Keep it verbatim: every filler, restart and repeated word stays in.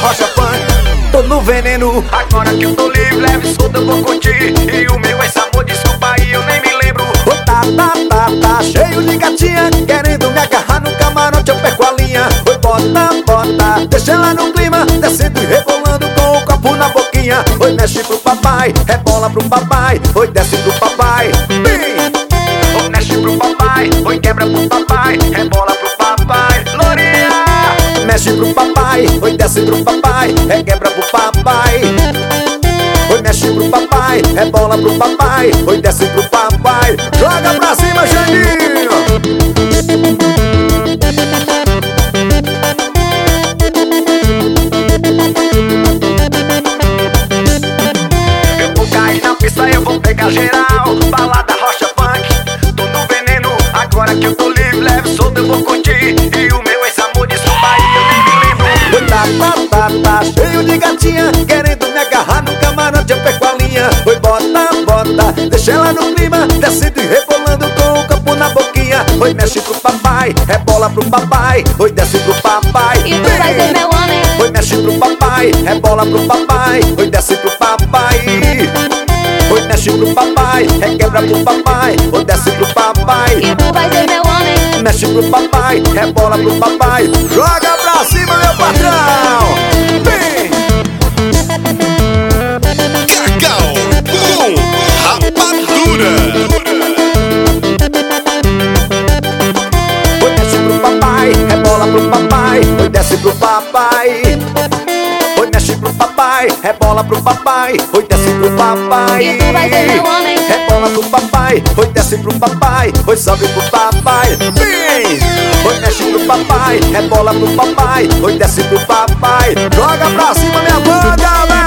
Rocha Funk. Tô no veneno, agora que eu tô livre, leve e solto eu vou curtir. E o meu ex-amor, desculpa aí, eu nem me lembro. Ô tá, tá, tá, tá, cheio de gatinha querendo me agarrar no camarote, eu perco a linha. Oi, bota, bota, deixa ela no clima, descendo e rebolando com o copo na boquinha. Oi, mexe pro papai, rebola pro papai. Oi, desce pro papai, bim. Oi, mexe pro papai, oi, quebra pro papai, rebola pro papai. Lourinha, mexe pro papai, oi, desce pro papai, requebra pro papai. Oi, mexe pro papai, rebola pro papai, oi, desce pro papai. Joga pra cima, Janinho. Eu vou cair na pista, eu vou pegar geral. Balada Rocha Funk, tô no veneno. Agora que eu tô livre, leve, solto, eu vou curtir. E o meu ex-amor, desculpa aí, eu nem me lembro. Oi, tá, tá, tá, tá, cheio de gatinha querendo me agarrar no camarote, eu perco a linha. Oi, bota, bota, deixa ela no clima, descendo e rebolando com o campo na boquinha. Oi, mexe pro papai, rebola pro papai. Oi, desce pro papai. E tu vai ser meu homem. Oi, mexe pro papai, rebola pro papai. Oi, desce pro papai. Oi, mexe pro papai, requebra pro papai. Oi, desce pro papai. E tu vai ser meu homem. Mexe pro papai, rebola pro papai. Joga pra cima, meu patrão. Vem! Cacau com Rapadura. Oi, mexe pro papai, rebola pro papai. Oi, desce pro papai. Oi, mexe pro papai, rebola pro papai. Oi, desce pro papai. E tu vai ser meu homem. Rebola pro papai, oi, desce pro papai. Oi, sobe pro papai. Vem! Oi, mexe pro papai, rebola pro papai. Oi, desce pro papai. Joga pra cima, minha banda, velho.